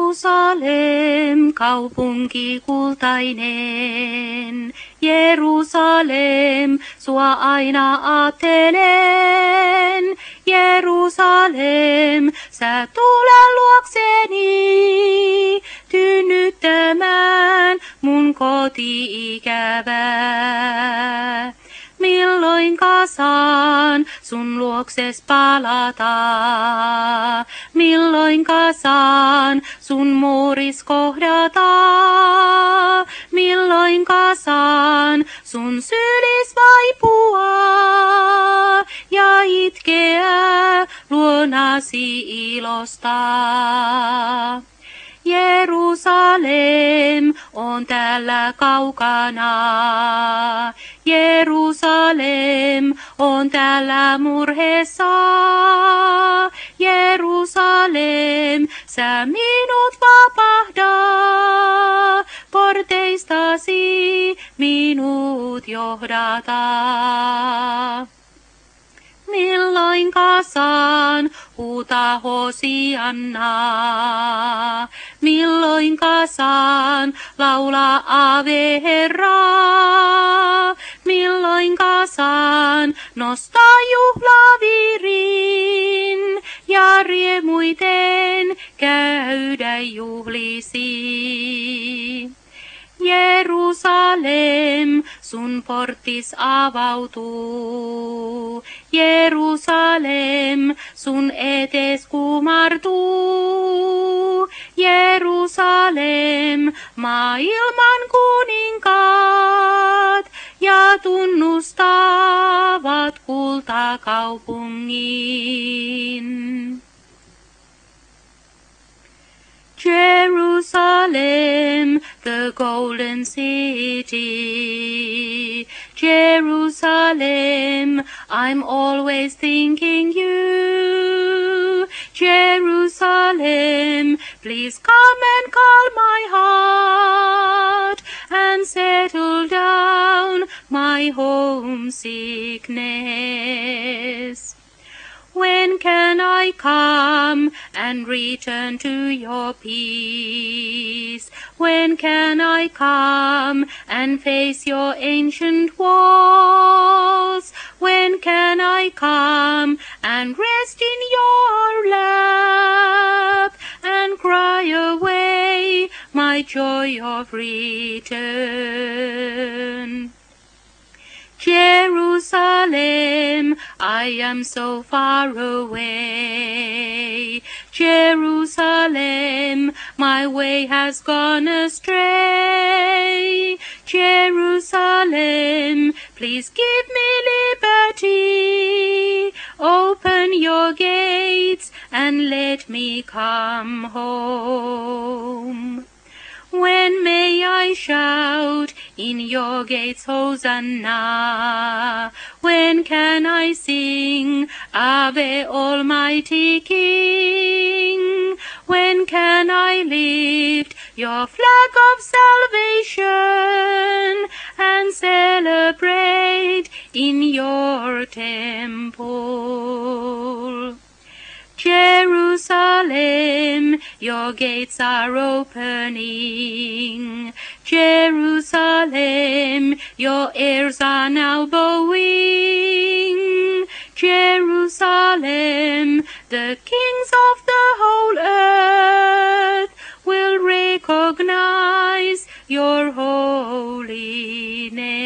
Jerusalem, kaupunki kultainen. Jerusalem, sua aina ajattelen. Jerusalem, sä tule luokseni, tynnyttämään mun koti-ikävää. Milloinka saan sun luokses palata? Milloinka saan sun muuris kohdata? Milloinka saan sun sylis vaipua ja itkeä luonasi ilosta? Jerusalem on täällä kaukana. Jerusalem on täällä murheessa. Jerusalem, sä minut vapahda. Porteistasi minut johdata. Milloinka saan huutaa Hosianna? Milloinka saan laulaa Ave Herra? Milloinka saan nostaa juhlavirin ja riemuiten käydä juhlisi? Jerusalem, sun portis avautuu. Jerusalem, sun etes kumartuu. Jerusalem, maailman kuninkaat ja tunnustavat kultakaupungin. Jerusalem, the golden city. Jerusalem, I'm always thinking you. Jerusalem, please come and calm my heart and settle down my homesickness. When can I come and return to your peace? When can I come and face your ancient walls? When can I come and rest in your lap and cry away my joy of return? Jerusalem, I am so far away. Jerusalem, my way has gone astray. Jerusalem, please give me liberty. Open your gates and let me come home. When may I shout in your gates, Hosanna? When can I sing, Ave Almighty King? When can I lift your flag of salvation and celebrate in your temple? Jerusalem, your gates are opening. Jerusalem, your ears are now bowing. Jerusalem, the kings of the whole earth will recognize your holy name.